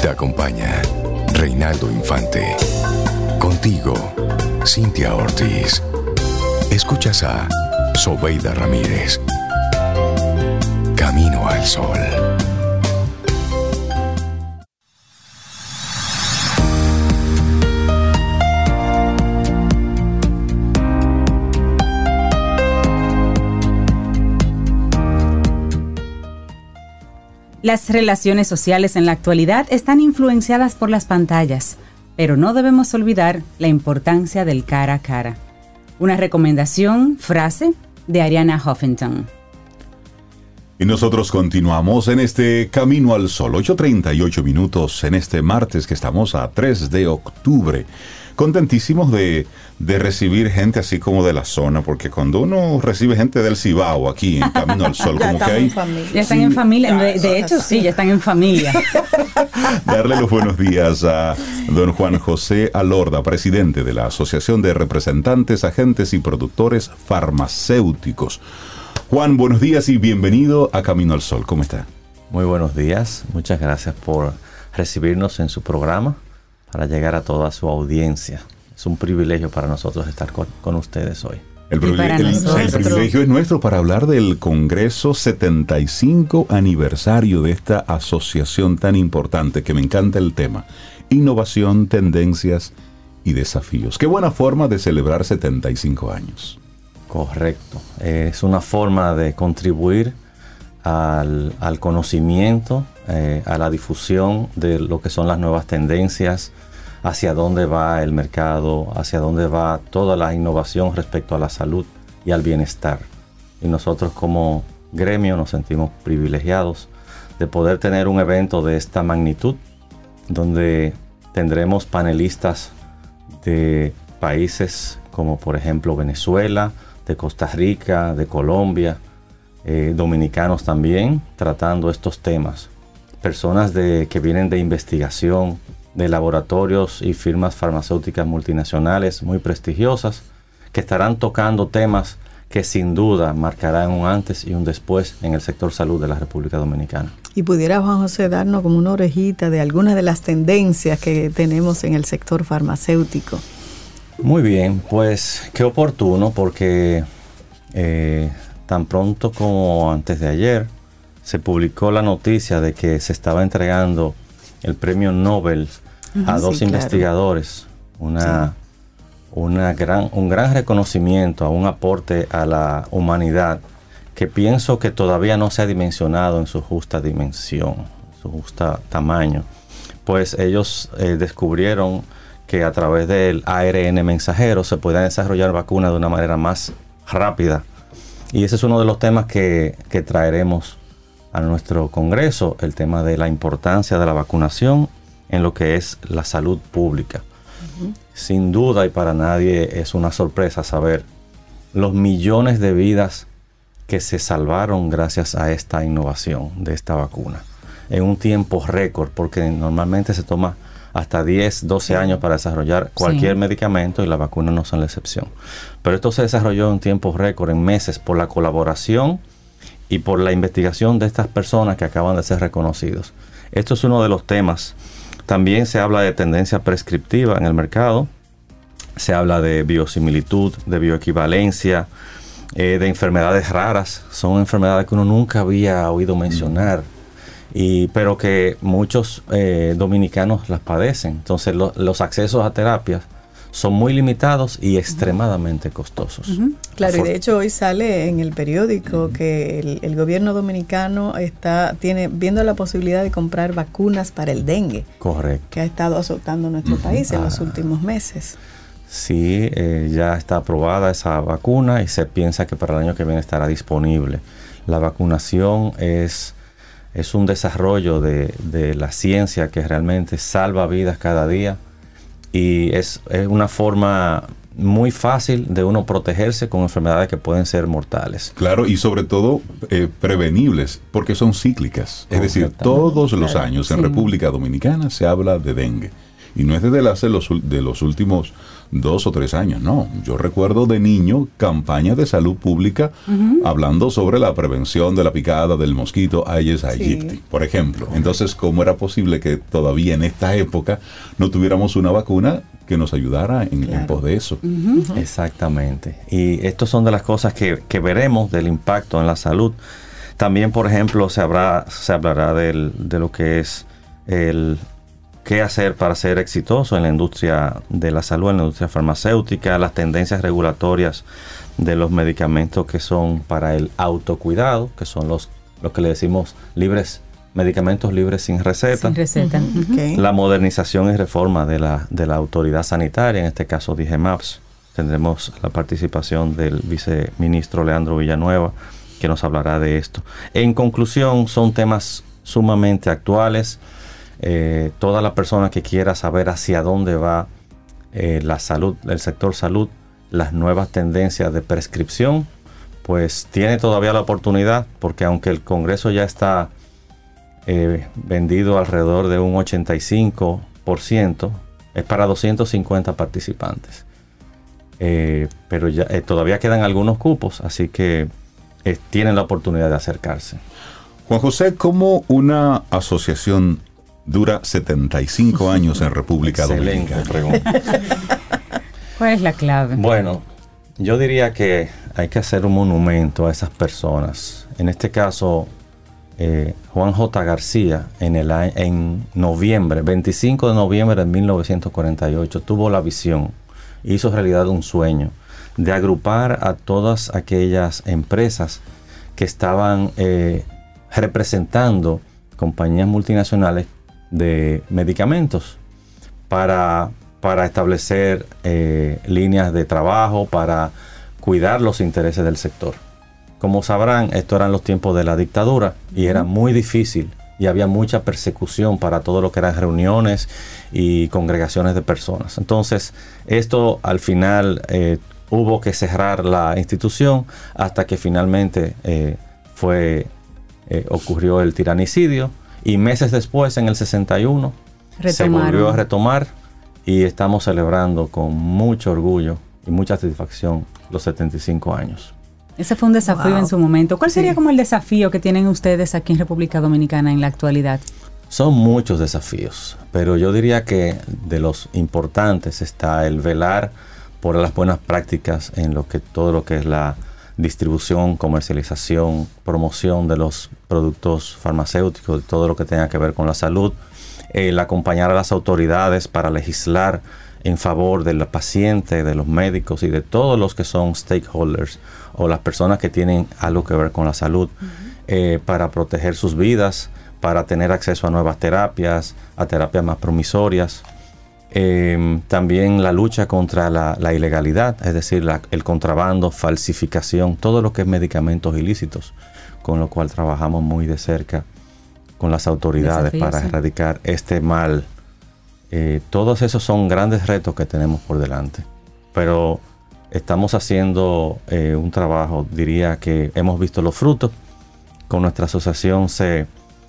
Te acompaña Reinaldo Infante. Contigo, Cintia Ortiz. Escuchas a Sobeida Ramírez. Camino al Sol. Las relaciones sociales en la actualidad están influenciadas por las pantallas, pero no debemos olvidar la importancia del cara a cara. Una recomendación, frase, de Arianna Huffington. Y nosotros continuamos en este Camino al Sol, 8:38 minutos en este martes que estamos a 3 de octubre. Contentísimos de recibir gente así como de la zona, porque cuando uno recibe gente del Cibao aquí en Camino al Sol, como que hay... Ya están en familia, de hecho sí, ya están en familia. Darle los buenos días a don Juan José Alorda, presidente de la Asociación de Representantes, Agentes y Productores Farmacéuticos. Juan, buenos días y bienvenido a Camino al Sol. ¿Cómo está? Muy buenos días. Muchas gracias por recibirnos en su programa para llegar a toda su audiencia. Es un privilegio para nosotros estar con ustedes hoy. El privilegio es nuestro para hablar del Congreso 75 aniversario de esta asociación tan importante, que me encanta el tema. Innovación, tendencias y desafíos. Qué buena forma de celebrar 75 años. Correcto. Es una forma de contribuir al conocimiento, a la difusión de lo que son las nuevas tendencias, hacia dónde va el mercado, hacia dónde va toda la innovación respecto a la salud y al bienestar. Y nosotros como gremio nos sentimos privilegiados de poder tener un evento de esta magnitud, donde tendremos panelistas de países como por ejemplo Venezuela, de Costa Rica, de Colombia, dominicanos también, tratando estos temas. Personas que vienen de investigación, de laboratorios y firmas farmacéuticas multinacionales muy prestigiosas, que estarán tocando temas que sin duda marcarán un antes y un después en el sector salud de la República Dominicana. Y pudiera Juan José darnos como una orejita de algunas de las tendencias que tenemos en el sector farmacéutico. Muy bien, pues qué oportuno, porque tan pronto como antes de ayer se publicó la noticia de que se estaba entregando el premio Nobel a dos investigadores, un gran reconocimiento, a un aporte a la humanidad que pienso que todavía no se ha dimensionado en su justa dimensión, su justo tamaño. Pues ellos descubrieron que a través del ARN mensajero se pueden desarrollar vacunas de una manera más rápida. Y ese es uno de los temas que traeremos a nuestro Congreso, el tema de la importancia de la vacunación en lo que es la salud pública. Uh-huh. Sin duda y para nadie es una sorpresa saber los millones de vidas que se salvaron gracias a esta innovación de esta vacuna en un tiempo récord, porque normalmente se toma hasta 10, 12 años para desarrollar cualquier medicamento y las vacunas no son la excepción. Pero esto se desarrolló en tiempo récord, en meses, por la colaboración y por la investigación de estas personas que acaban de ser reconocidos. Esto es uno de los temas. También se habla de tendencia prescriptiva en el mercado. Se habla de biosimilitud, de bioequivalencia, de enfermedades raras. Son enfermedades que uno nunca había oído mencionar, pero que muchos dominicanos las padecen. Entonces los accesos a terapias son muy limitados y extremadamente costosos. Uh-huh. Claro, y de hecho hoy sale en el periódico que el gobierno dominicano tiene viendo la posibilidad de comprar vacunas para el dengue. Correcto. Que ha estado azotando nuestro país en los últimos meses. Sí, ya está aprobada esa vacuna y se piensa que para el año que viene estará disponible. La vacunación es un desarrollo de la ciencia que realmente salva vidas cada día. Y es una forma muy fácil de uno protegerse con enfermedades que pueden ser mortales. Claro, y sobre todo prevenibles, porque son cíclicas. Es decir, todos los años en República Dominicana se habla de dengue. Y no es desde hace de los últimos 2 o 3 años, no. Yo recuerdo de niño campañas de salud pública hablando sobre la prevención de la picada del mosquito Aedes aegypti, por ejemplo. Entonces, ¿cómo era posible que todavía en esta época no tuviéramos una vacuna que nos ayudara en pos de eso? Exactamente. Y estas son de las cosas que veremos del impacto en la salud. También, por ejemplo, se hablará de lo que es el qué hacer para ser exitoso en la industria de la salud, en la industria farmacéutica, las tendencias regulatorias de los medicamentos que son para el autocuidado, que son los que le decimos medicamentos libres sin receta. Sin receta. Okay. La modernización y reforma de la autoridad sanitaria, en este caso DIGEMAPS. Tendremos la participación del viceministro Leandro Villanueva, que nos hablará de esto. En conclusión, son temas sumamente actuales. Toda la persona que quiera saber hacia dónde va la salud, el sector salud, las nuevas tendencias de prescripción, pues tiene todavía la oportunidad, porque aunque el Congreso ya está vendido alrededor de un 85%, es para 250 participantes. Pero ya todavía quedan algunos cupos, así que tienen la oportunidad de acercarse. Juan José, ¿cómo una asociación dura 75 años en República Dominicana? Excelente pregunta. ¿Cuál es la clave? Bueno, yo diría que hay que hacer un monumento a esas personas. En este caso, Juan J. García, en noviembre, 25 de noviembre de 1948, tuvo la visión, hizo realidad un sueño de agrupar a todas aquellas empresas que estaban representando compañías multinacionales de medicamentos para establecer líneas de trabajo, para cuidar los intereses del sector. Como sabrán, estos eran los tiempos de la dictadura y era muy difícil y había mucha persecución para todo lo que eran reuniones y congregaciones de personas. Entonces, esto al final hubo que cerrar la institución hasta que finalmente ocurrió el tiranicidio. Y meses después, en el 61, se volvió a retomar y estamos celebrando con mucho orgullo y mucha satisfacción los 75 años. Ese fue un desafío en su momento. ¿Cuál sería como el desafío que tienen ustedes aquí en República Dominicana en la actualidad? Son muchos desafíos, pero yo diría que de los importantes está el velar por las buenas prácticas en todo lo que es la distribución, comercialización, promoción de los productos farmacéuticos, todo lo que tenga que ver con la salud, el acompañar a las autoridades para legislar en favor del paciente, de los médicos y de todos los que son stakeholders o las personas que tienen algo que ver con la salud, para proteger sus vidas, para tener acceso a nuevas terapias, a terapias más promisorias. También la lucha contra la ilegalidad, es decir, el contrabando, falsificación, todo lo que es medicamentos ilícitos, con lo cual trabajamos muy de cerca con las autoridades para erradicar este mal. Todos esos son grandes retos que tenemos por delante, pero estamos haciendo un trabajo, diría que hemos visto los frutos. Con nuestra asociación se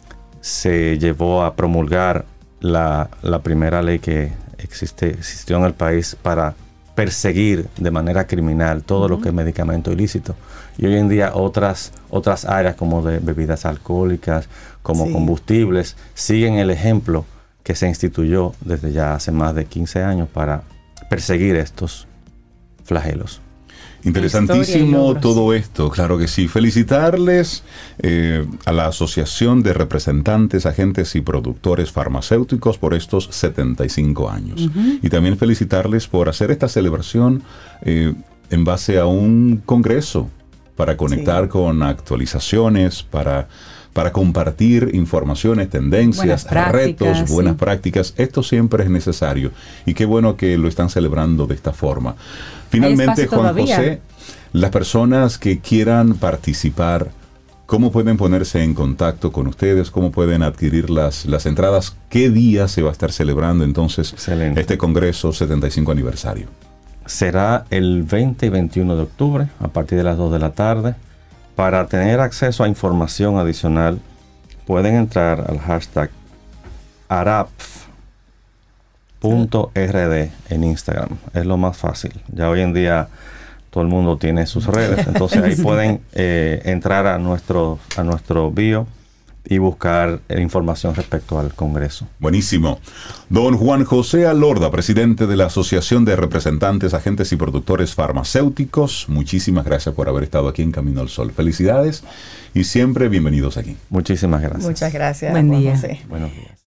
llevó a promulgar la primera ley que existió en el país para perseguir de manera criminal todo lo que es medicamento ilícito. Y hoy en día otras áreas como de bebidas alcohólicas, como combustibles, siguen el ejemplo que se instituyó desde ya hace más de 15 años para perseguir estos flagelos. Interesantísimo todo esto, claro que sí. Felicitarles a la Asociación de Representantes, Agentes y Productores Farmacéuticos por estos 75 años. Y también felicitarles por hacer esta celebración en base a un congreso para conectar con actualizaciones, para compartir informaciones, tendencias, retos, buenas prácticas. Esto siempre es necesario y qué bueno que lo están celebrando de esta forma. Finalmente, Juan José, las personas que quieran participar, ¿cómo pueden ponerse en contacto con ustedes? ¿Cómo pueden adquirir las entradas? ¿Qué día se va a estar celebrando entonces este Congreso 75 aniversario? Será el 20 y 21 de octubre a partir de las 2 de la tarde. Para tener acceso a información adicional, pueden entrar al hashtag ARAPF .rd en Instagram. Es lo más fácil. Ya hoy en día todo el mundo tiene sus redes, entonces ahí pueden entrar a nuestro bio y buscar información respecto al Congreso. Buenísimo. Don Juan José Alorda, presidente de la Asociación de Representantes, Agentes y Productores Farmacéuticos, muchísimas gracias por haber estado aquí en Camino al Sol. Felicidades y siempre bienvenidos aquí. Muchísimas gracias. Muchas gracias. Buen día. Juan José. Buenos días.